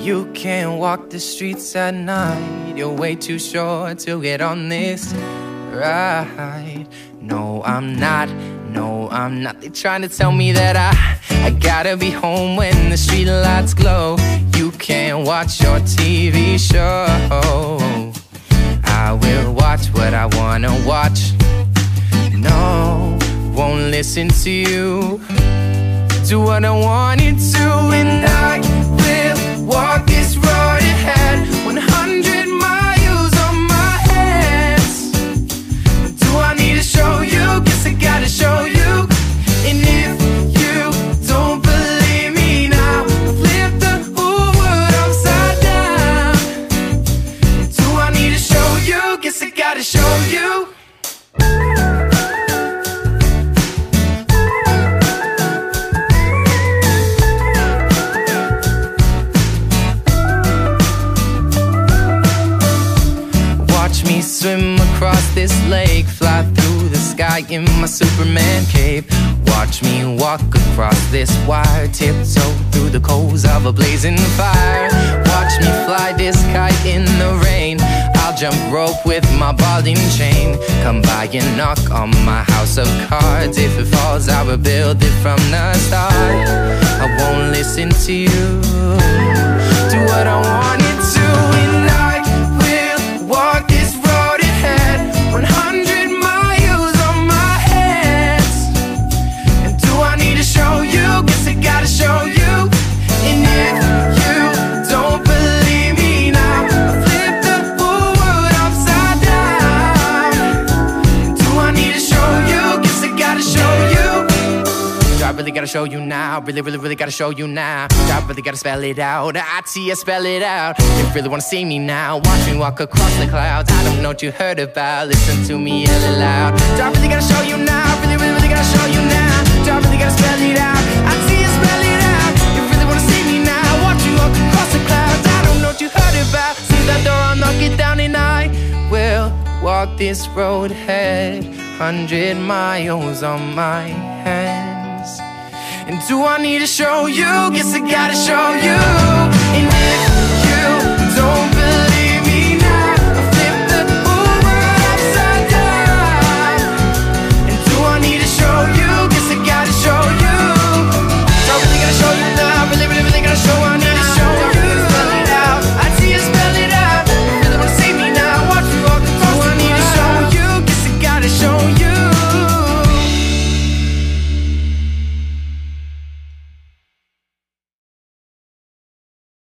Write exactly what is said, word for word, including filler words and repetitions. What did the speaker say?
You can't walk the streets at night. You're way too short to get on this ride. No, I'm not, no, I'm not. They're trying to tell me that I I gotta be home when the street lights glow. You can't watch your T V show. I will watch what I wanna watch. No, won't listen to you. Do what I wanted to, and I will walk this road ahead. One hundred miles on my hands. Do I need to show you? Guess I gotta show you. And if you don't believe me now, flip the whole world upside down. Do I need to show you? Guess I gotta show you. Me swim across this lake, fly through the sky in my Superman cape. Watch me walk across this wire, tiptoe through the coals of a blazing fire. Watch me fly this kite in the rain. I'll jump rope with my ball and chain. Come by and knock on my house of cards. If it falls, I will build it from the start. I won't listen to you. Do what I wanted to, and I will walk this road ahead. One hundred miles on my hands. And do I need to show you? Guess I gotta show you. And if you don't believe me now, I'll flip the whole world upside down. Do I need to show you? Guess I gotta show you. I really gotta show you now. Really, really, really gotta show you now. I really gotta spell it out. I T S spell it out. You really wanna see me now? Watch me walk across the clouds. I don't know what you heard about. Listen to me yell it loud. I really gotta show you now. Really, really, really gotta show you now. I really gotta spell it out. I T S spell it out. You really wanna see me now? Watch me walk across the clouds. I don't know what you heard about. See that door, I'll knock it down, and I will walk this road ahead. Hundred miles on my hands. And do I need to show you? Guess I gotta show